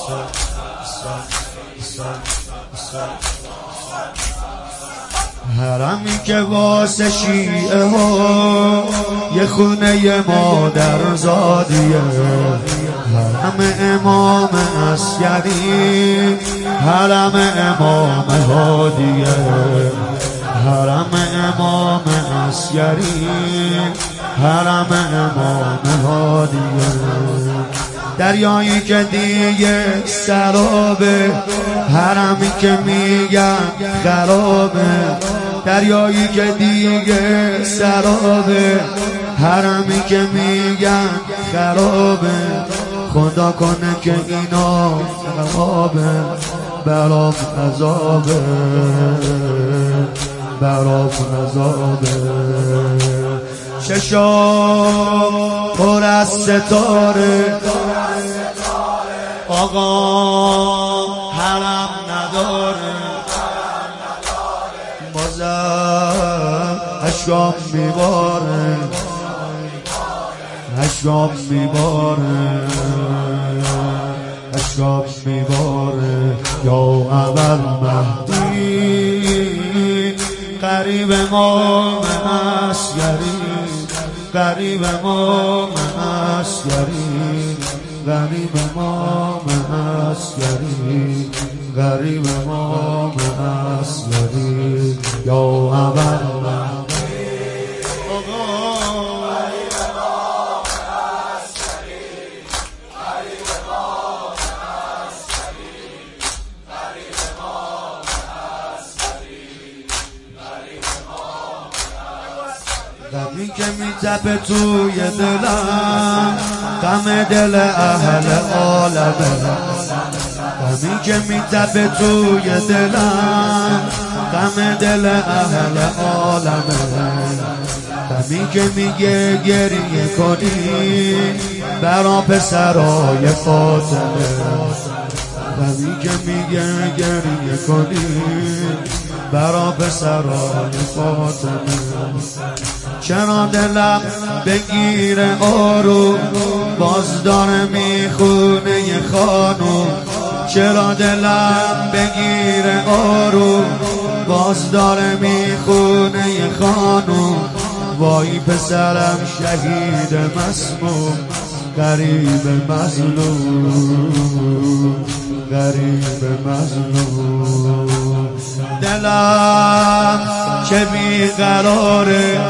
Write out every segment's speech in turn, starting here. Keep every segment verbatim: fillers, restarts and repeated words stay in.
حرمی که واسه شیعه ها یه خونه مادر زادیه، حرم امام عسکری، حرم امام هادیه، حرم امام عسکری، حرم امام هادیه. دریایی که دیگه سرابه، حرمی که میگن خرابه، دریایی که دیگه سرابه، حرمی که میگن خرابه. خدا کنه که اینا خرابه، برام عذابه، برام عذابه. چشام پر از ستاره، آقا حرم نداره، بازم اشکام میباره، اشکام میباره، اشکام میباره. یا اول مهدی قریب امام عسکری، قریب امام عسکری، قریب امام عسکری، قریب امام عسکری. یا اول غمی که میتپه توی دلم، غم دل اهل عالمه، غمی که میتپه توی دلم، غم دل اهل عالمه. غمی که میگه گریه کنی برا پسرای فاطمه، غمی که میگه گریه کنی برا پسرای فاطمه. چرا دلم بگیره آروم، باز داره میخونه یه خانوم. چرا دلم بگیره آروم، باز داره میخونه یه خانوم. وای پسرم شهید مسموم، غریب مظلوم، غریب مظلوم. دلم چه بیقراره،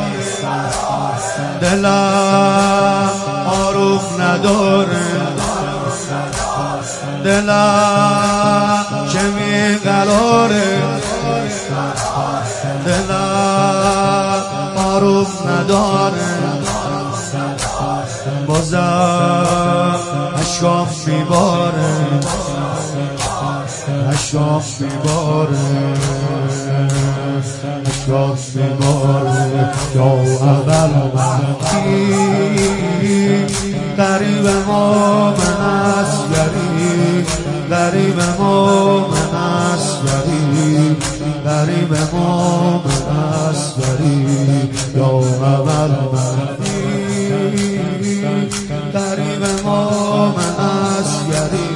دلم آروم نداره، دلم چه بیقراره، دلم آروم نداره. بازم اشکام میباره، اشکام میباره، اشکام میباره. یا اول مهدی قریب امام عسکری، قریب امام عسکری، قریب امام عسکری. یا اول مهدی قریب امام عسکری.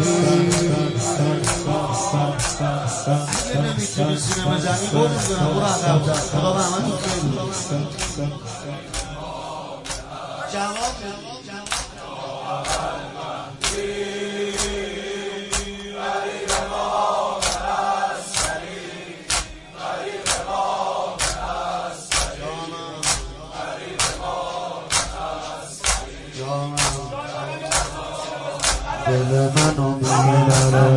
اگه نمیتونی سینما زمین برو کنم، برو عقب‌تر. خدا به همه تو خیلی جواب دل منو میبره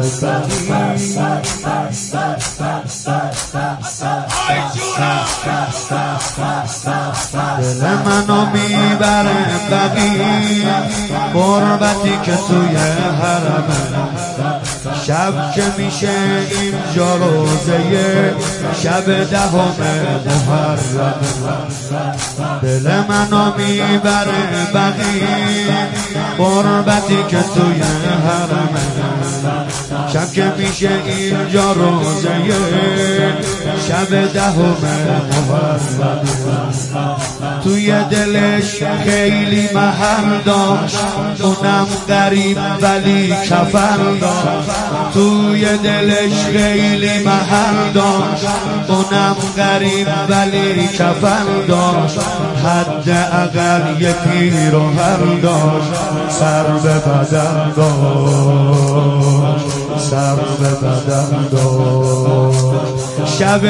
دل منو میبره بقی، غربتی که توی حرمه. شب که میشه اینجا روزه شب دهم محرمه. دل منو میبره بقی، غربتی که توی حرمه. شب که میشه اینجا روزه شب دهم محرم توی دلش خیلی محل داشت، اونم غریب ولی کفن داشت. توی دلش خیلی محل داشت، اونم غریب ولی کفن داشت. حد اقل یه پیراهن داشت، سر به بدن داشت، سر به بدن داشت. شب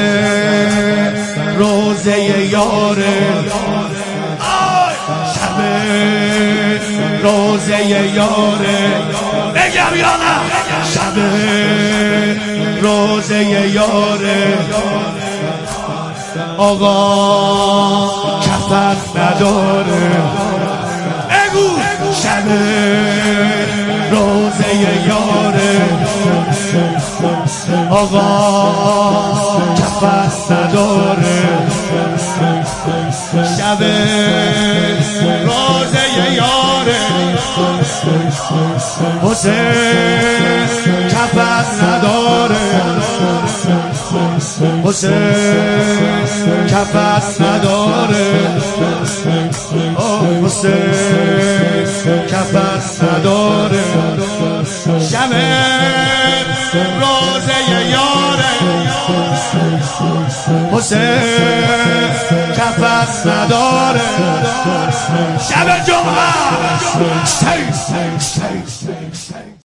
روزه یاره، شب روزه یاره، بگم یا نه؟ شب روزه یاره، آقا کفن نداره. بگو شب روزه یاره، آقا کفن نداره. شب روزه یاره، حسین کفن نداره، حسین کفن نداره، حسین کفن نداره. شب روزه یاره، حسین کفن نداره. شب جمعه